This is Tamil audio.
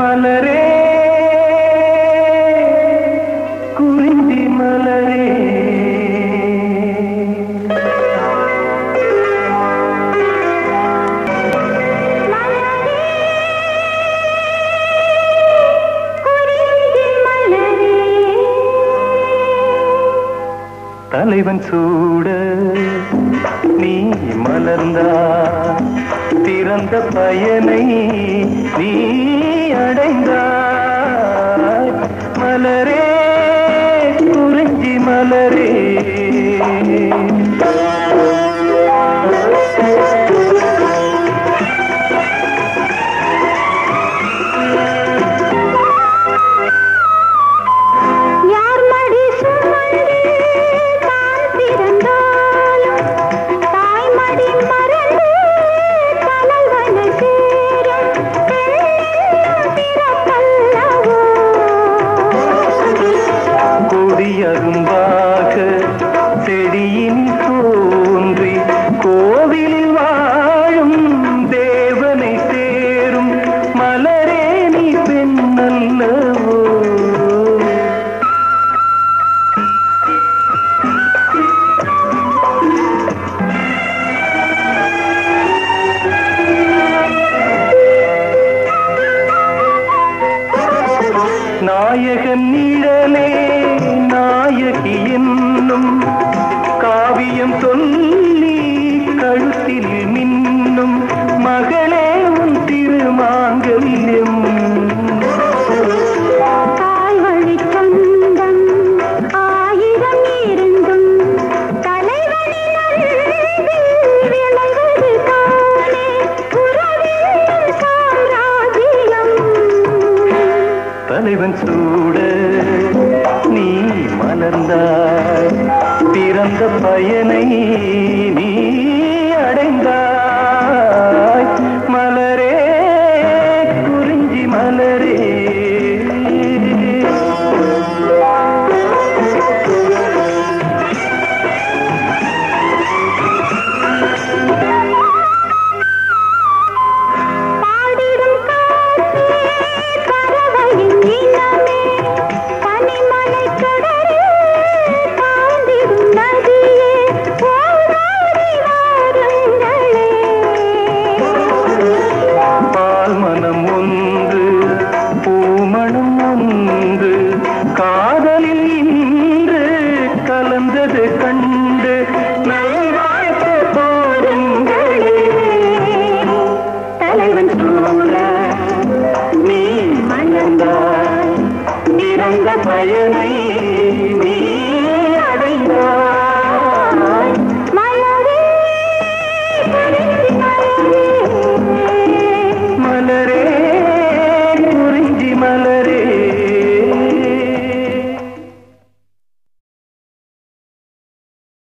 மலரே குறிஞ்சி மலரே தலைவன் சூட நீ மலர்ந்தா திறந்த பயனை நீ அடைந்தாய் மலரே குறிஞ்சி மலரே அரும்பாக செடியின் தோன்றி கோவிலில் வாழும் தேவனை சேரும் மலரே நீ பெண்ணல்லவோ நாயகன் நிழலே நாயகி என்னும் காவியம் சொல்லி கழுத்தில் மின்னும் மகளே உன் திருமாங்கல்யம் தாய்வழி சொந்தம் ஆயிரம் இருந்தும் தலைவனின் விளைவது தானே உறவின் சாம்ராஜ்யம் தலைவன் சூட நீ மலர்ந்தாய் பிறந்த பயனை நீ அடைந்தாய் மலரே குறிஞ்சி மலரே மனம் ஒன்று பூமணம் ஒன்று காதலில் இன்று கலந்தது கண்டு நல்வாழ்த்து போடுங்களே தலைவன் சூழ நீ மணந்தாய் இறந்த பயனை நீ